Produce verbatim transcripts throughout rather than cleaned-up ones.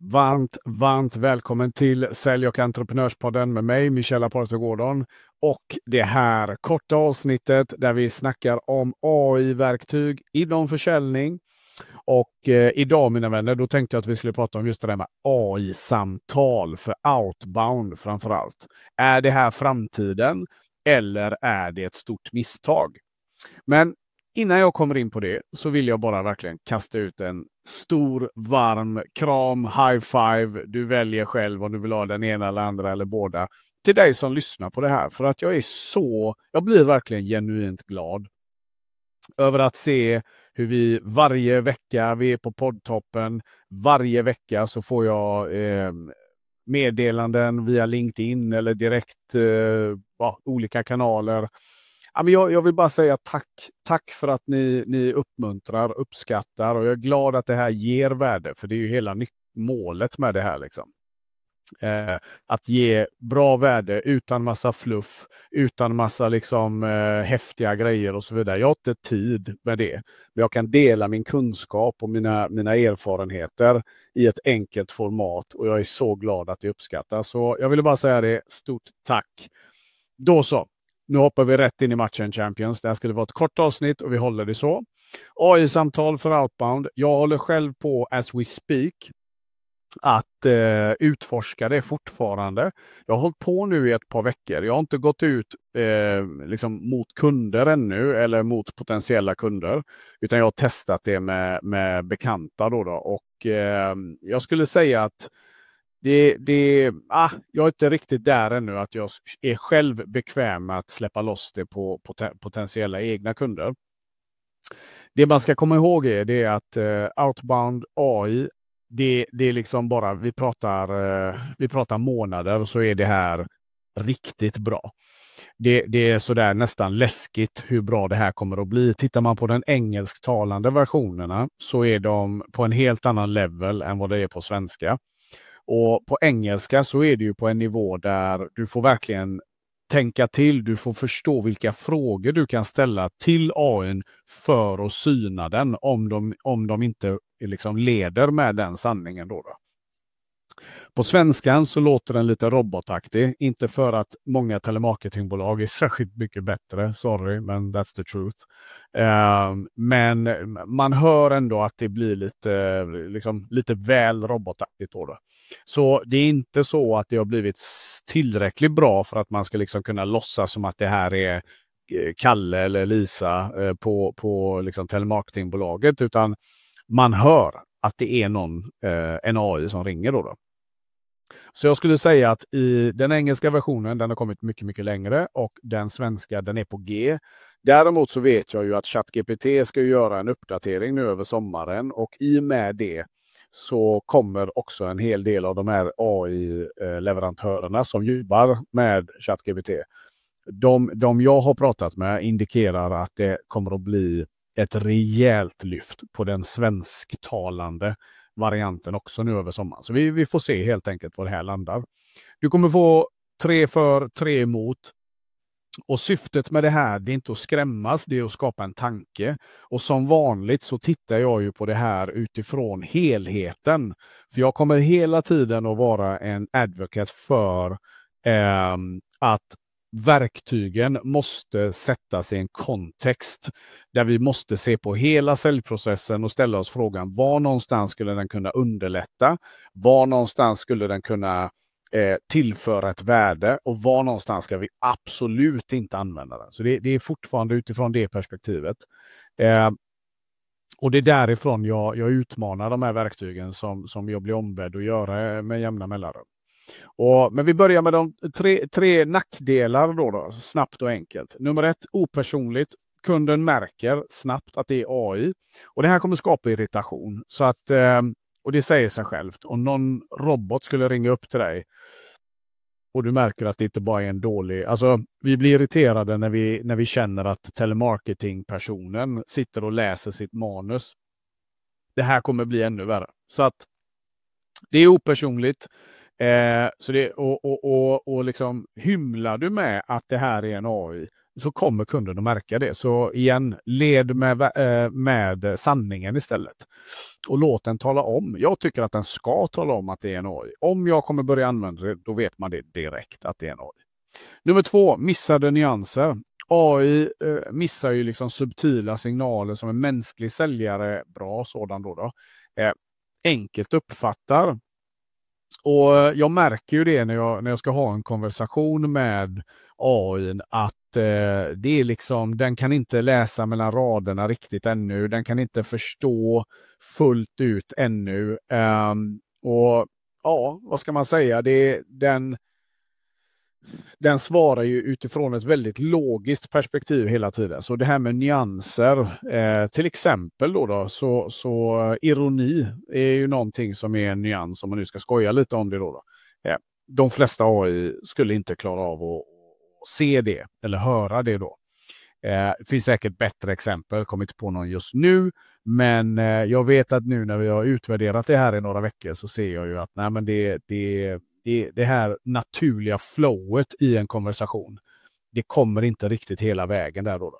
Varmt, varmt välkommen till Sälj- och entreprenörspodden med mig, Michel Apollo Gordon. Och det här korta avsnittet där vi snackar om A I-verktyg inom försäljning. Och eh, idag, mina vänner, då tänkte jag att vi skulle prata om just det där med A I-samtal för outbound framför allt. Är det här framtiden eller är det ett stort misstag? Men innan jag kommer in på det så vill jag bara verkligen kasta ut en stor, varm kram, high five. Du väljer själv om du vill ha den ena eller andra eller båda. Till dig som lyssnar på det här. För att jag är så, jag blir verkligen genuint glad över att se hur vi varje vecka, vi är på poddtoppen, varje vecka så får jag eh, meddelanden via LinkedIn eller direkt eh, ja, olika kanaler. Ja, men jag, jag vill bara säga tack. Tack för att ni, ni uppmuntrar, uppskattar och jag är glad att det här ger värde, för det är ju hela ny- målet med det här liksom. Eh, att ge bra värde utan massa fluff, utan massa liksom eh, häftiga grejer och så vidare. Jag har inte tid med det. Men jag kan dela min kunskap och mina, mina erfarenheter i ett enkelt format och jag är så glad att det uppskattas. Så jag ville bara säga det. Stort tack. Då så. Nu hoppar vi rätt in i matchen Champions. Det här skulle vara ett kort avsnitt och vi håller det så. A I-samtal för outbound. Jag håller själv på as we speak att eh, utforska det fortfarande. Jag har hållit på nu i ett par veckor. Jag har inte gått ut eh, liksom mot kunder ännu eller mot potentiella kunder, utan jag har testat det med, med bekanta då, då. Och eh, jag skulle säga att det, det, ah, jag är inte riktigt där ännu att jag är själv bekväm med att släppa loss det på poten- potentiella egna kunder. Det man ska komma ihåg är det att eh, outbound A I, det, det är liksom bara, vi pratar, eh, vi pratar månader så är det här riktigt bra. Det, det är sådär nästan läskigt hur bra det här kommer att bli. Tittar man på den engelsktalande versionerna så är de på en helt annan level än vad det är på svenska. Och på engelska så är det ju på en nivå där du får verkligen tänka till, du får förstå vilka frågor du kan ställa till A I för att syna den om de, om de inte liksom leder med den sanningen. Då, då. På svenskan så låter den lite robotaktig, inte för att många telemarketingbolag är särskilt mycket bättre, sorry, men that's the truth. Uh, men man hör ändå att det blir lite, liksom, lite väl robotaktigt. Då, då. Så det är inte så att det har blivit tillräckligt bra för att man ska liksom kunna låtsas som att det här är Kalle eller Lisa eh, på, på liksom telemarketingbolaget, utan man hör att det är någon, eh, en A I som ringer. Då, då. Så jag skulle säga att i den engelska versionen, den har kommit mycket, mycket längre och den svenska, den är på G. Däremot så vet jag ju att ChatGPT ska göra en uppdatering nu över sommaren och i och med det så kommer också en hel del av de här A I-leverantörerna som jobbar med ChatGPT. De, de jag har pratat med indikerar att det kommer att bli ett rejält lyft på den svensktalande varianten också nu över sommaren. Så vi, vi får se helt enkelt var det här landar. Du kommer få tre för, tre emot. Och syftet med det här, det är inte att skrämmas, det är att skapa en tanke. Och som vanligt så tittar jag ju på det här utifrån helheten. För jag kommer hela tiden att vara en advocate för eh, att verktygen måste sättas i en kontext där vi måste se på hela säljprocessen och ställa oss frågan, var någonstans skulle den kunna underlätta? Var någonstans skulle den kunna eh, tillföra ett värde? Och var någonstans ska vi absolut inte använda den? Så det, det är fortfarande utifrån det perspektivet. Eh, och det är därifrån jag, jag utmanar de här verktygen som, som jag blir ombedd att göra med jämna mellanrum. Och, men vi börjar med de tre, tre nackdelar då, då, snabbt och enkelt. Nummer ett, opersonligt. Kunden märker snabbt att det är A I. Och det här kommer skapa irritation. Så att, eh, och det säger sig självt. Om någon robot skulle ringa upp till dig och du märker att det inte bara är en dålig... Alltså, vi blir irriterade när vi, när vi känner att telemarketing-personen sitter och läser sitt manus. Det här kommer bli ännu värre. Så att det är opersonligt. Eh, så det, och, och, och, och liksom hymlar du med att det här är en A I, så kommer kunden att märka det. Så igen, led med, eh, med sanningen istället. Och låt den tala om. Jag tycker att den ska tala om att det är en A I. Om jag kommer börja använda det, då vet man det direkt att det är en A I. Nummer två, missade nyanser. A I eh, missar ju liksom subtila signaler som en mänsklig säljare, bra sådan då, då eh, enkelt uppfattar. Och jag märker ju det när jag, när jag ska ha en konversation med A I, att eh, det är liksom, den kan inte läsa mellan raderna riktigt ännu. Den kan inte förstå fullt ut ännu. Um, och ja, vad ska man säga? Det, den, den svarar ju utifrån ett väldigt logiskt perspektiv hela tiden. Så det här med nyanser, eh, till exempel då, då så, så ironi är ju någonting som är en nyans, om man nu ska skoja lite om det då. då. Eh, de flesta A I skulle inte klara av att, att se det eller höra det då. Eh, det finns säkert bättre exempel, kommer inte på någon just nu, men eh, jag vet att nu när vi har utvärderat det här i några veckor så ser jag ju att nej, men det, det Det, det här naturliga flowet i en konversation, det kommer inte riktigt hela vägen där då. då.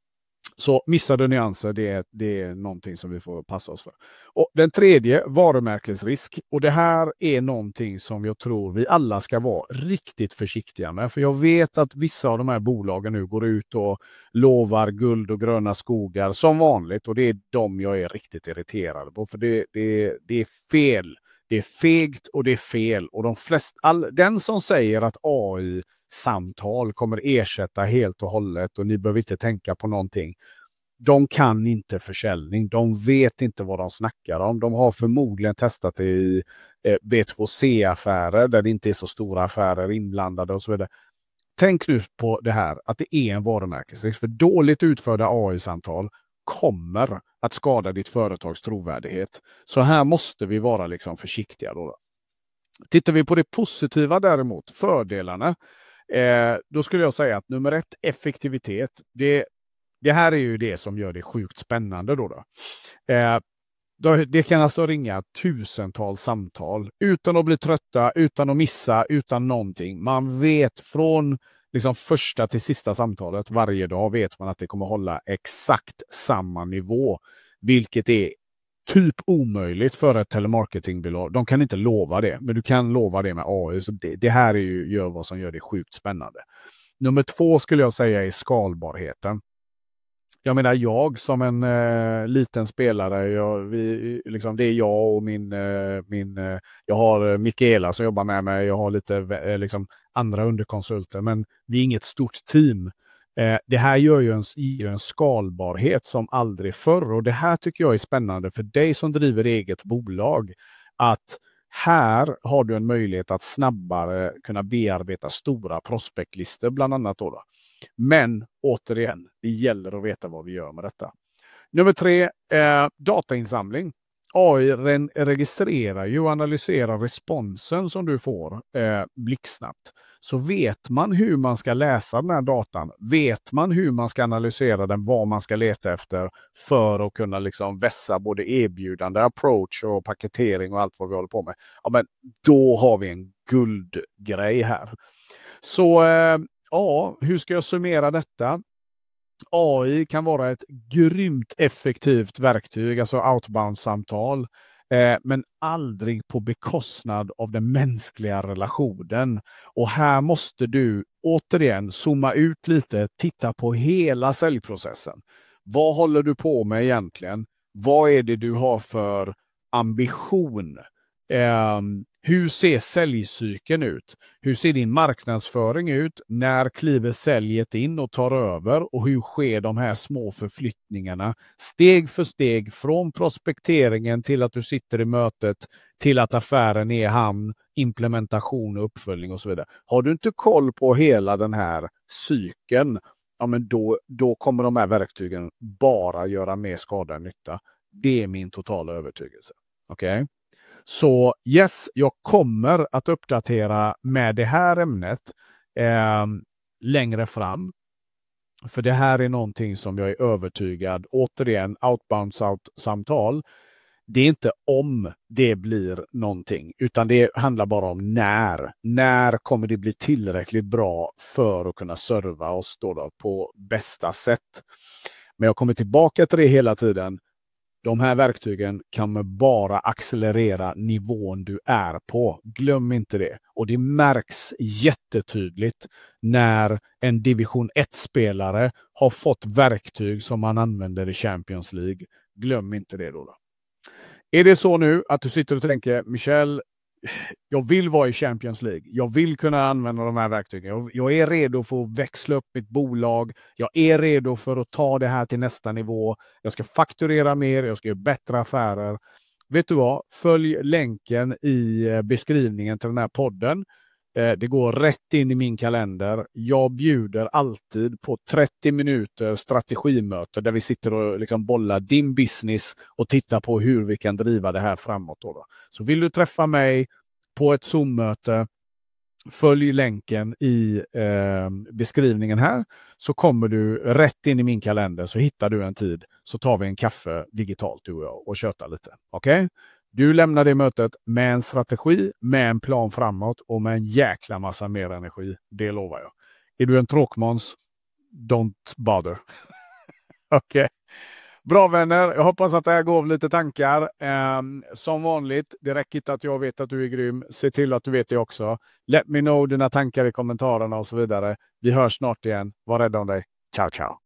Så missade nyanser, det, det är någonting som vi får passa oss för. Och den tredje, varumärkesrisk. Och det här är någonting som jag tror vi alla ska vara riktigt försiktiga med. För jag vet att vissa av de här bolagen nu går ut och lovar guld och gröna skogar som vanligt. Och det är de jag är riktigt irriterad på. För det, det, det är fel. Det är fegt och det är fel. Och de flesta, all, den som säger att A I-samtal kommer ersätta helt och hållet och ni behöver inte tänka på någonting. De kan inte försäljning. De vet inte vad de snackar om. De har förmodligen testat det i eh, B två C-affärer där det inte är så stora affärer inblandade och så vidare. Tänk nu på det här, att det är en varumärkesrisk. För dåligt utförda A I-samtal kommer att skada ditt företags trovärdighet. Så här måste vi vara liksom försiktiga då. Tittar vi på det positiva däremot, fördelarna, eh, då skulle jag säga att nummer ett, effektivitet. Det, det här är ju det som gör det sjukt spännande då. då. Eh, Det kan alltså ringa tusentals samtal utan att bli trötta, utan att missa, utan någonting. Man vet från liksom första till sista samtalet varje dag vet man att det kommer hålla exakt samma nivå. Vilket är typ omöjligt för ett telemarketingbolag. De kan inte lova det, men du kan lova det med A I. Så det, det här är ju gör vad som gör det sjukt spännande. Nummer två skulle jag säga är skalbarheten. Jag menar, jag som en eh, liten spelare, jag, vi, liksom, det är jag och min, eh, min eh, jag har Mikaela som jobbar med mig, jag har lite eh, liksom, andra underkonsulter, men vi är inget stort team. Eh, det här gör ju en, gör en skalbarhet som aldrig förr, och det här tycker jag är spännande för dig som driver eget bolag, att här har du en möjlighet att snabbare kunna bearbeta stora prospektlistor bland annat då. då. Men återigen, det gäller att veta vad vi gör med detta. Nummer tre, eh, datainsamling. A I registrerar ju och analyserar responsen som du får eh, blixtsnabbt. Så vet man hur man ska läsa den här datan, vet man hur man ska analysera den, vad man ska leta efter för att kunna liksom vässa både erbjudande, approach och paketering och allt vad vi håller på med. Ja, men då har vi en guldgrej här. Så eh, ja, hur ska jag summera detta? A I kan vara ett grymt effektivt verktyg, alltså outbound-samtal, eh, men aldrig på bekostnad av den mänskliga relationen. Och här måste du återigen zooma ut lite, titta på hela säljprocessen. Vad håller du på med egentligen? Vad är det du har för ambition? Eh, hur ser säljcykeln ut? Hur ser din marknadsföring ut? När kliver säljet in och tar över? Och hur sker de här små förflyttningarna steg för steg från prospekteringen till att du sitter i mötet till att affären är i hamn, implementation och uppföljning och så vidare. Har du inte koll på hela den här cykeln, ja, men då, då kommer de här verktygen bara göra mer skada än nytta. Det är min totala övertygelse. Okej? Okay? Så yes, jag kommer att uppdatera med det här ämnet eh, längre fram. För det här är någonting som jag är övertygad, återigen, outbound-samtal. Det är inte om det blir någonting, utan det handlar bara om när. När kommer det bli tillräckligt bra för att kunna serva oss då då på bästa sätt? Men jag kommer tillbaka till det hela tiden. De här verktygen kan bara accelerera nivån du är på. Glöm inte det. Och det märks jättetydligt när en division ett-spelare har fått verktyg som man använder i Champions League. Glöm inte det då. då. Är det så nu att du sitter och tänker, Michel, jag vill vara i Champions League. Jag vill kunna använda de här verktygen. Jag, jag är redo för att växla upp mitt bolag. Jag är redo för att ta det här till nästa nivå. Jag ska fakturera mer. Jag ska göra bättre affärer. Vet du vad? Följ länken i beskrivningen till den här podden. Det går rätt in i min kalender. Jag bjuder alltid på trettio minuter strategimöte där vi sitter och liksom bollar din business och tittar på hur vi kan driva det här framåt. Då då. Så vill du träffa mig på ett Zoom-möte, följ länken i eh, beskrivningen här, så kommer du rätt in i min kalender, så hittar du en tid, så tar vi en kaffe digitalt du och jag och tjötar lite. Okej? Okay? Du lämnar det mötet med en strategi, med en plan framåt och med en jäkla massa mer energi. Det lovar jag. Är du en tråkmåns? Don't bother. Okej. Okay. Bra vänner, jag hoppas att det här gav lite tankar. Um, som vanligt, det räcker inte att jag vet att du är grym. Se till att du vet det också. Let me know dina tankar i kommentarerna och så vidare. Vi hörs snart igen. Var rädd om dig. Ciao, ciao.